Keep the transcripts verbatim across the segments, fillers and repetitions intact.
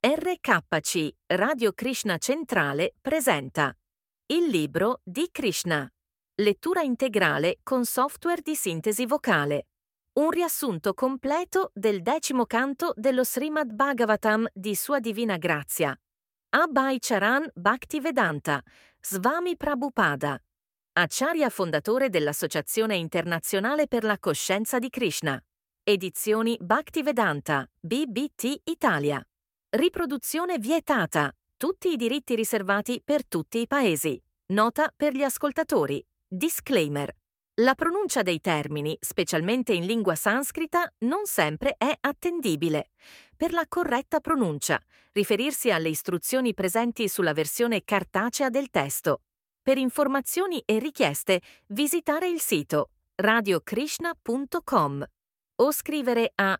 R K C Radio Krishna Centrale presenta Il libro di Krishna. Lettura integrale con software di sintesi vocale. Un riassunto completo del decimo canto dello Srimad Bhagavatam di Sua Divina Grazia. Abhay Charan Bhaktivedanta, Swami Prabhupada, Acharya fondatore dell'Associazione Internazionale per la Coscienza di Krishna. Edizioni Bhaktivedanta, B B T Italia. Riproduzione vietata. Tutti i diritti riservati per tutti i paesi. Nota per gli ascoltatori. Disclaimer. La pronuncia dei termini, specialmente in lingua sanscrita, non sempre è attendibile. Per la corretta pronuncia, riferirsi alle istruzioni presenti sulla versione cartacea del testo. Per informazioni e richieste, visitare il sito radio krishna punto com o scrivere a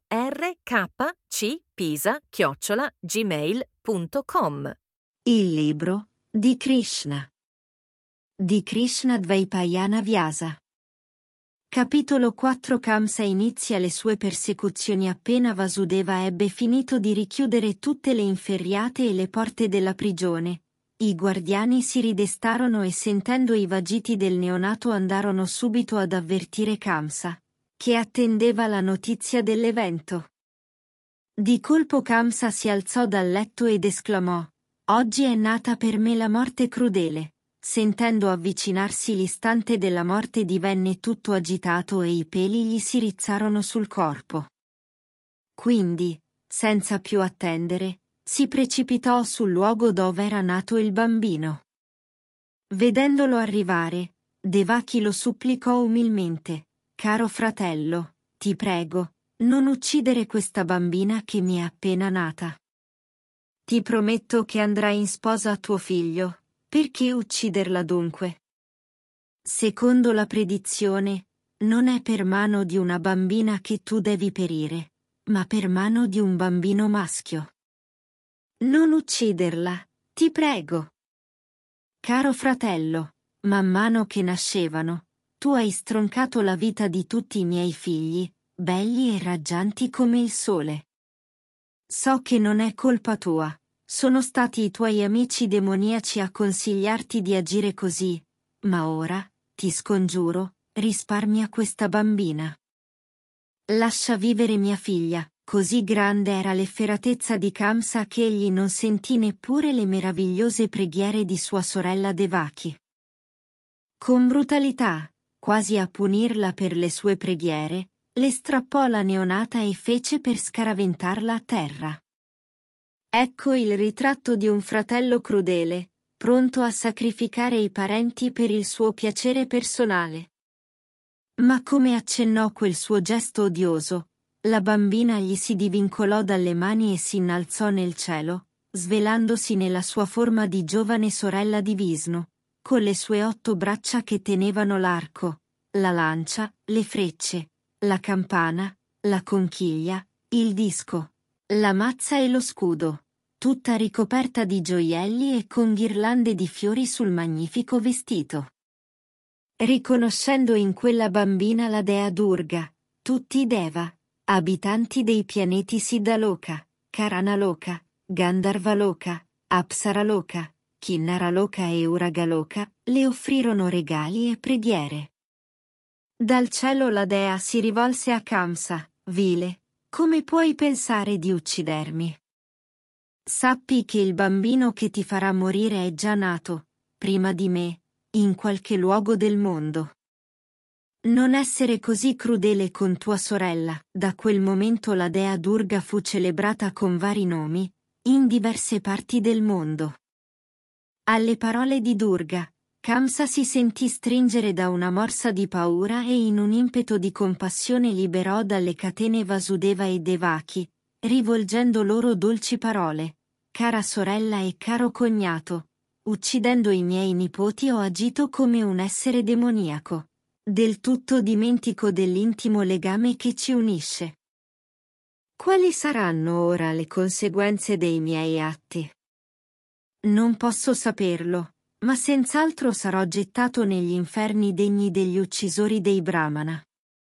rkcpisa chiocciola gmail punto com. Il libro di Krishna di Krishna Dvaipayana Vyasa. Capitolo quattro. Kamsa inizia le sue persecuzioni appena Vasudeva ebbe finito di richiudere tutte le inferriate e le porte della prigione. I guardiani si ridestarono e sentendo i vagiti del neonato andarono subito ad avvertire Kamsa, che attendeva la notizia dell'evento. Di colpo Kamsa si alzò dal letto ed esclamò: «Oggi è nata per me la morte crudele». Sentendo avvicinarsi l'istante della morte divenne tutto agitato e i peli gli si rizzarono sul corpo. Quindi, senza più attendere, si precipitò sul luogo dove era nato il bambino. Vedendolo arrivare, Devaki lo supplicò umilmente: «Caro fratello, ti prego, non uccidere questa bambina che mi è appena nata. Ti prometto che andrai in sposa a tuo figlio. Perché ucciderla dunque? Secondo la predizione, non è per mano di una bambina che tu devi perire, ma per mano di un bambino maschio. Non ucciderla, ti prego. Caro fratello, man mano che nascevano, tu hai stroncato la vita di tutti i miei figli, belli e raggianti come il sole. So che non è colpa tua. Sono stati i tuoi amici demoniaci a consigliarti di agire così, ma ora, ti scongiuro, risparmia questa bambina. Lascia vivere mia figlia». Così grande era l'efferatezza di Kamsa che egli non sentì neppure le meravigliose preghiere di sua sorella Devaki. Con brutalità, quasi a punirla per le sue preghiere, le strappò la neonata e fece per scaraventarla a terra. Ecco il ritratto di un fratello crudele, pronto a sacrificare i parenti per il suo piacere personale. Ma come accennò quel suo gesto odioso, la bambina gli si divincolò dalle mani e si innalzò nel cielo, svelandosi nella sua forma di giovane sorella di Vishnu, con le sue otto braccia che tenevano l'arco, la lancia, le frecce, la campana, la conchiglia, il disco, la mazza e lo scudo, tutta ricoperta di gioielli e con ghirlande di fiori sul magnifico vestito. Riconoscendo in quella bambina la dea Durga, tutti i Deva, abitanti dei pianeti Siddhaloka, Karanaloka, Gandharvaloka, Apsaraloka, Kinnaraloka e Uragaloka, le offrirono regali e preghiere. Dal cielo la dea si rivolse a Kamsa: «Vile, come puoi pensare di uccidermi? Sappi che il bambino che ti farà morire è già nato, prima di me, in qualche luogo del mondo. Non essere così crudele con tua sorella». Da quel momento la dea Durga fu celebrata con vari nomi, in diverse parti del mondo. Alle parole di Durga, Kamsa si sentì stringere da una morsa di paura e in un impeto di compassione liberò dalle catene Vasudeva e Devaki, rivolgendo loro dolci parole: «Cara sorella e caro cognato, uccidendo i miei nipoti ho agito come un essere demoniaco, del tutto dimentico dell'intimo legame che ci unisce. Quali saranno ora le conseguenze dei miei atti? Non posso saperlo, ma senz'altro sarò gettato negli inferni degni degli uccisori dei Brahmana.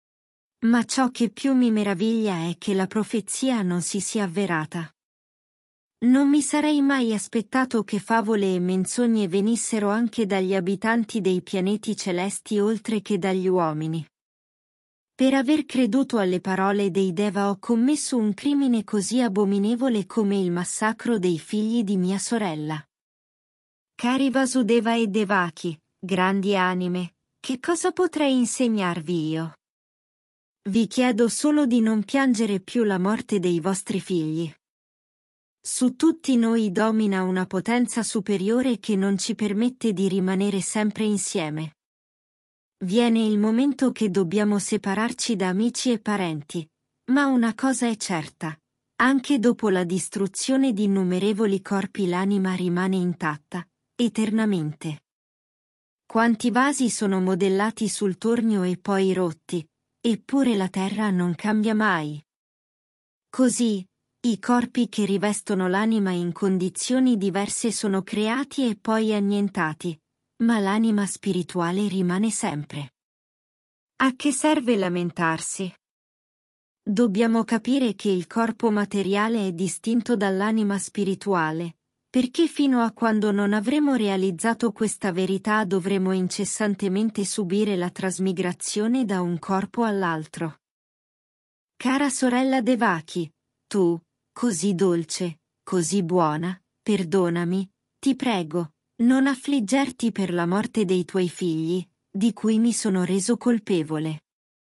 Ma ciò che più mi meraviglia è che la profezia non si sia avverata. Non mi sarei mai aspettato che favole e menzogne venissero anche dagli abitanti dei pianeti celesti oltre che dagli uomini. Per aver creduto alle parole dei Deva ho commesso un crimine così abominevole come il massacro dei figli di mia sorella. Cari Vasudeva e Devaki, grandi anime, che cosa potrei insegnarvi io? Vi chiedo solo di non piangere più la morte dei vostri figli. Su tutti noi domina una potenza superiore che non ci permette di rimanere sempre insieme. Viene il momento che dobbiamo separarci da amici e parenti, ma una cosa è certa: anche dopo la distruzione di innumerevoli corpi l'anima rimane intatta, eternamente. Quanti vasi sono modellati sul tornio e poi rotti, eppure la terra non cambia mai. Così, i corpi che rivestono l'anima in condizioni diverse sono creati e poi annientati, ma l'anima spirituale rimane sempre. A che serve lamentarsi? Dobbiamo capire che il corpo materiale è distinto dall'anima spirituale, perché fino a quando non avremo realizzato questa verità dovremo incessantemente subire la trasmigrazione da un corpo all'altro. Cara sorella Devaki, tu, così dolce, così buona, perdonami, ti prego, non affliggerti per la morte dei tuoi figli, di cui mi sono reso colpevole.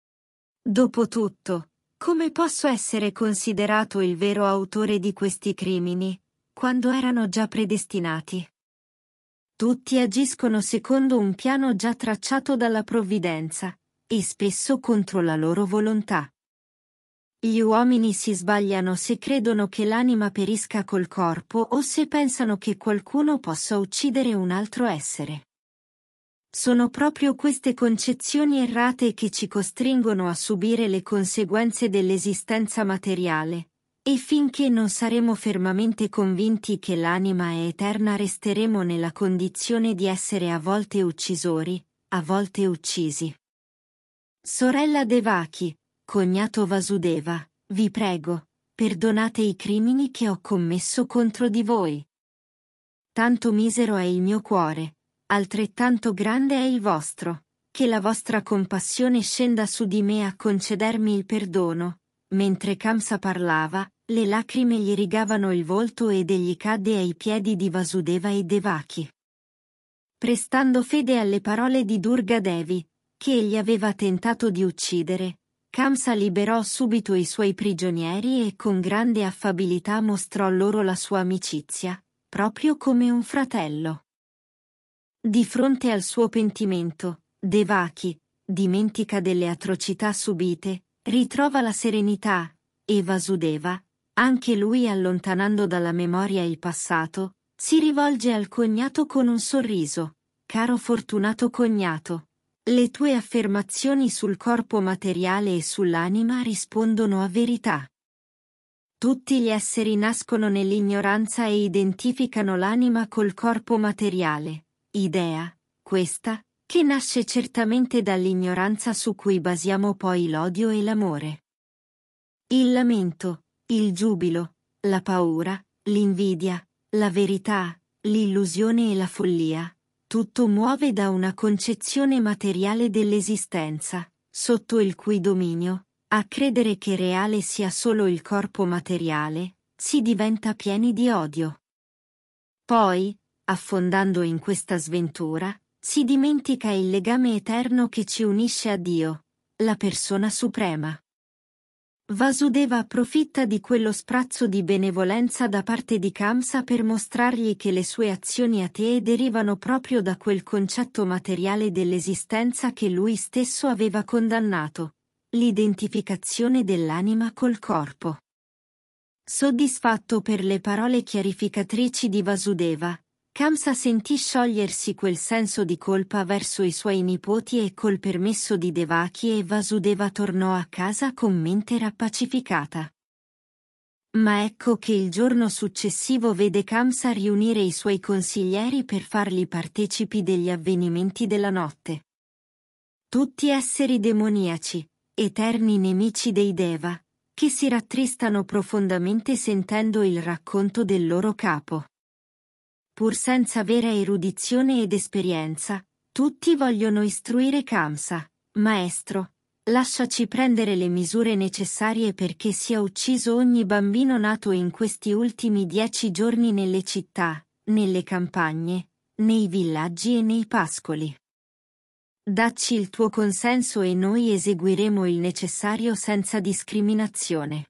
Dopotutto, come posso essere considerato il vero autore di questi crimini, quando erano già predestinati? Tutti agiscono secondo un piano già tracciato dalla provvidenza, e spesso contro la loro volontà. Gli uomini si sbagliano se credono che l'anima perisca col corpo o se pensano che qualcuno possa uccidere un altro essere. Sono proprio queste concezioni errate che ci costringono a subire le conseguenze dell'esistenza materiale, e finché non saremo fermamente convinti che l'anima è eterna resteremo nella condizione di essere a volte uccisori, a volte uccisi. Sorella Devaki, cognato Vasudeva, vi prego, perdonate i crimini che ho commesso contro di voi. Tanto misero è il mio cuore, altrettanto grande è il vostro, che la vostra compassione scenda su di me a concedermi il perdono. Mentre Kamsa parlava, le lacrime gli rigavano il volto ed egli cadde ai piedi di Vasudeva e Devaki. Prestando fede alle parole di Durga Devi, che egli aveva tentato di uccidere, Kamsa liberò subito i suoi prigionieri e con grande affabilità mostrò loro la sua amicizia, proprio come un fratello. Di fronte al suo pentimento, Devaki, dimentica delle atrocità subite, ritrova la serenità, e Vasudeva, anche lui allontanando dalla memoria il passato, si rivolge al cognato con un sorriso: caro fortunato cognato, le tue affermazioni sul corpo materiale e sull'anima rispondono a verità. Tutti gli esseri nascono nell'ignoranza e identificano l'anima col corpo materiale, idea, questa, che nasce certamente dall'ignoranza su cui basiamo poi l'odio e l'amore. Il lamento, il giubilo, la paura, l'invidia, la verità, l'illusione e la follia, tutto muove da una concezione materiale dell'esistenza, sotto il cui dominio, a credere che reale sia solo il corpo materiale, si diventa pieni di odio. Poi, affondando in questa sventura, si dimentica il legame eterno che ci unisce a Dio, la persona suprema. Vasudeva approfitta di quello sprazzo di benevolenza da parte di Kamsa per mostrargli che le sue azioni atee derivano proprio da quel concetto materiale dell'esistenza che lui stesso aveva condannato, l'identificazione dell'anima col corpo. Soddisfatto per le parole chiarificatrici di Vasudeva, Kamsa sentì sciogliersi quel senso di colpa verso i suoi nipoti e col permesso di Devaki e Vasudeva tornò a casa con mente rappacificata. Ma ecco che il giorno successivo vede Kamsa riunire i suoi consiglieri per farli partecipi degli avvenimenti della notte. Tutti esseri demoniaci, eterni nemici dei Deva, che si rattristano profondamente sentendo il racconto del loro capo. Pur senza vera erudizione ed esperienza, tutti vogliono istruire Kamsa. Maestro, lasciaci prendere le misure necessarie perché sia ucciso ogni bambino nato in questi ultimi dieci giorni nelle città, nelle campagne, nei villaggi e nei pascoli. Dacci il tuo consenso e noi eseguiremo il necessario senza discriminazione.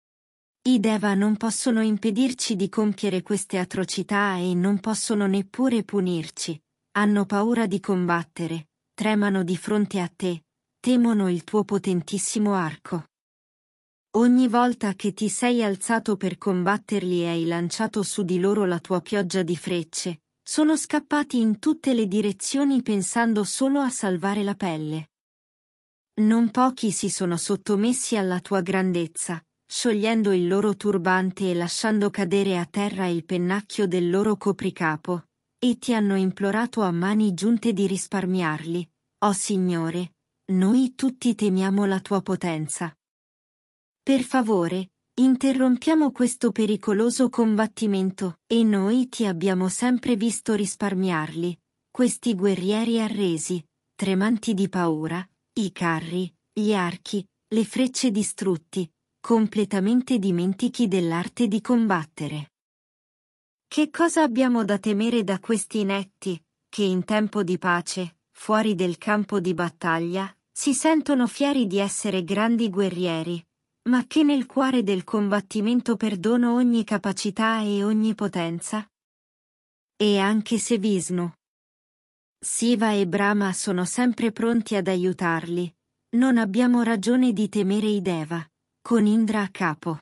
I Deva non possono impedirci di compiere queste atrocità e non possono neppure punirci. Hanno paura di combattere, tremano di fronte a te, temono il tuo potentissimo arco. Ogni volta che ti sei alzato per combatterli e hai lanciato su di loro la tua pioggia di frecce, sono scappati in tutte le direzioni pensando solo a salvare la pelle. Non pochi si sono sottomessi alla tua grandezza, sciogliendo il loro turbante e lasciando cadere a terra il pennacchio del loro copricapo, e ti hanno implorato a mani giunte di risparmiarli. Oh Signore, noi tutti temiamo la tua potenza. Per favore, interrompiamo questo pericoloso combattimento, e noi ti abbiamo sempre visto risparmiarli, questi guerrieri arresi, tremanti di paura, i carri, gli archi, le frecce distrutti, completamente dimentichi dell'arte di combattere. Che cosa abbiamo da temere da questi inetti, che in tempo di pace, fuori del campo di battaglia, si sentono fieri di essere grandi guerrieri, ma che nel cuore del combattimento perdono ogni capacità e ogni potenza? E anche se Vishnu, Siva e Brahma sono sempre pronti ad aiutarli, non abbiamo ragione di temere i Deva, con Indra a capo.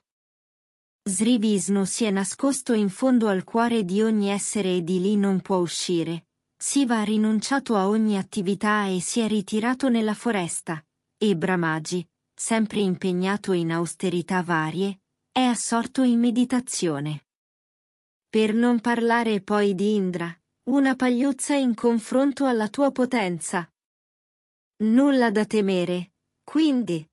Sri Vishnu si è nascosto in fondo al cuore di ogni essere e di lì non può uscire. Siva ha rinunciato a ogni attività e si è ritirato nella foresta, e Brahmaji, sempre impegnato in austerità varie, è assorto in meditazione. Per non parlare poi di Indra, una pagliuzza in confronto alla tua potenza. Nulla da temere, quindi.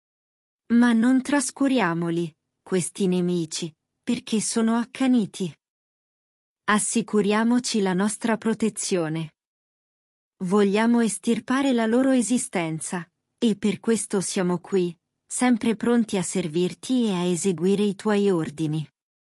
Ma non trascuriamoli, questi nemici, perché sono accaniti. Assicuriamoci la nostra protezione. Vogliamo estirpare la loro esistenza, e per questo siamo qui, sempre pronti a servirti e a eseguire i tuoi ordini.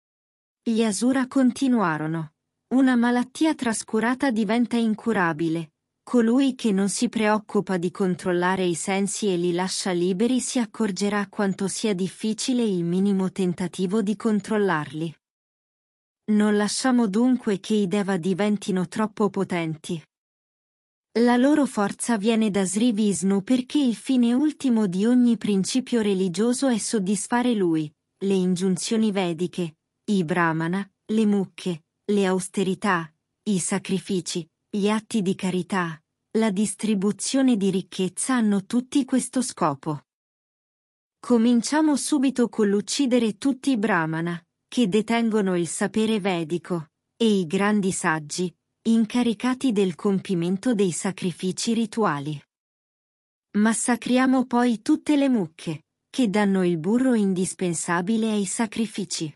Gli Asura continuarono. Una malattia trascurata diventa incurabile. Colui che non si preoccupa di controllare i sensi e li lascia liberi si accorgerà quanto sia difficile il minimo tentativo di controllarli. Non lasciamo dunque che i Deva diventino troppo potenti. La loro forza viene da Sri Vishnu perché il fine ultimo di ogni principio religioso è soddisfare lui, le ingiunzioni vediche, i brahmana, le mucche, le austerità, i sacrifici, gli atti di carità, la distribuzione di ricchezza hanno tutti questo scopo. Cominciamo subito con l'uccidere tutti i brahmana, che detengono il sapere vedico, e i grandi saggi, incaricati del compimento dei sacrifici rituali. Massacriamo poi tutte le mucche, che danno il burro indispensabile ai sacrifici.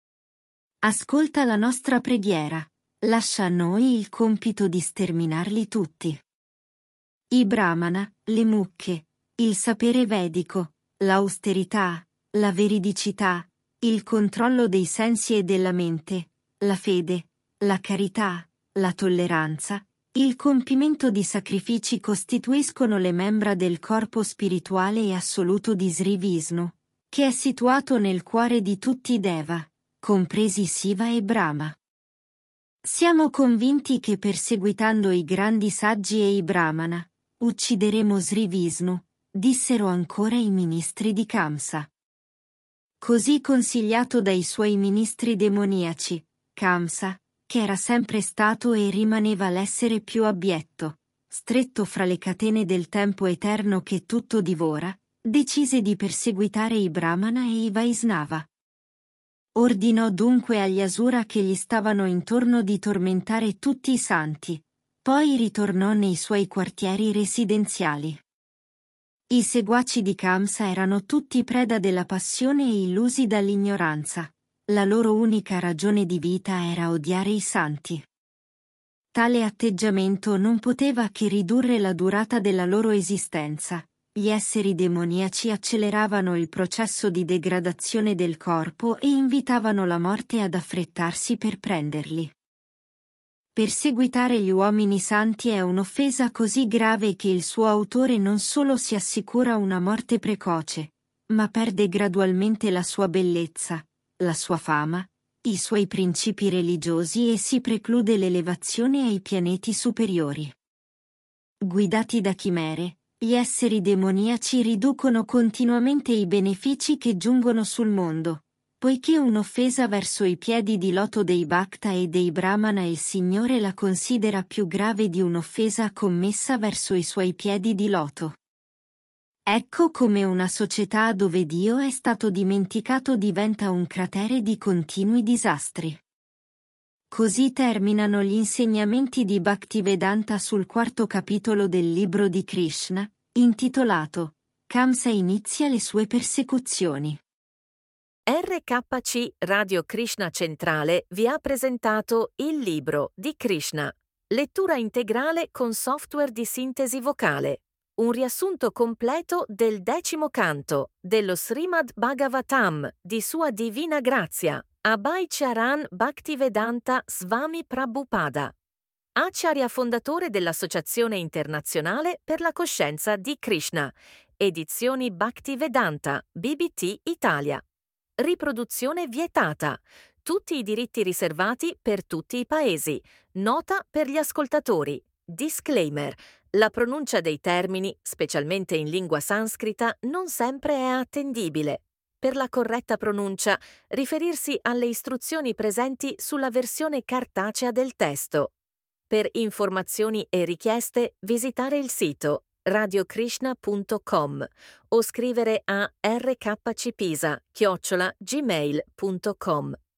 Ascolta la nostra preghiera, lascia a noi il compito di sterminarli tutti. I brahmana, le mucche, il sapere vedico, l'austerità, la veridicità, il controllo dei sensi e della mente, la fede, la carità, la tolleranza, il compimento di sacrifici costituiscono le membra del corpo spirituale e assoluto di Sri Vishnu, che è situato nel cuore di tutti i Deva, compresi Siva e Brahma. Siamo convinti che perseguitando i grandi saggi e i brahmana, uccideremo Sri Vishnu, dissero ancora i ministri di Kamsa. Così consigliato dai suoi ministri demoniaci, Kamsa, che era sempre stato e rimaneva l'essere più abietto, stretto fra le catene del tempo eterno che tutto divora, decise di perseguitare i Brahmana e i Vaisnava. Ordinò dunque agli Asura che gli stavano intorno di tormentare tutti i santi, poi ritornò nei suoi quartieri residenziali. I seguaci di Kamsa erano tutti preda della passione e illusi dall'ignoranza. La loro unica ragione di vita era odiare i santi. Tale atteggiamento non poteva che ridurre la durata della loro esistenza. Gli esseri demoniaci acceleravano il processo di degradazione del corpo e invitavano la morte ad affrettarsi per prenderli. Perseguitare gli uomini santi è un'offesa così grave che il suo autore non solo si assicura una morte precoce, ma perde gradualmente la sua bellezza, la sua fama, i suoi principi religiosi e si preclude l'elevazione ai pianeti superiori. Guidati da chimere, gli esseri demoniaci riducono continuamente i benefici che giungono sul mondo, poiché un'offesa verso i piedi di loto dei Bhakta e dei Brahmana il Signore la considera più grave di un'offesa commessa verso i suoi piedi di loto. Ecco come una società dove Dio è stato dimenticato diventa un cratere di continui disastri. Così terminano gli insegnamenti di Bhaktivedanta sul quarto capitolo del libro di Krishna, intitolato Kamsa inizia le sue persecuzioni. R K C Radio Krishna Centrale vi ha presentato il libro di Krishna, lettura integrale con software di sintesi vocale, un riassunto completo del decimo canto dello Srimad Bhagavatam di Sua Divina Grazia, Abhay Charan Bhaktivedanta Swami Prabhupada, Acharya fondatore dell'Associazione Internazionale per la Coscienza di Krishna, edizioni Bhaktivedanta B B T Italia. Riproduzione vietata. Tutti i diritti riservati per tutti i paesi. Nota per gli ascoltatori. Disclaimer. La pronuncia dei termini, specialmente in lingua sanscrita, non sempre è attendibile. Per la corretta pronuncia, riferirsi alle istruzioni presenti sulla versione cartacea del testo. Per informazioni e richieste, visitare il sito radio krishna punto com o scrivere a r k c pisa chiocciola gmail punto com.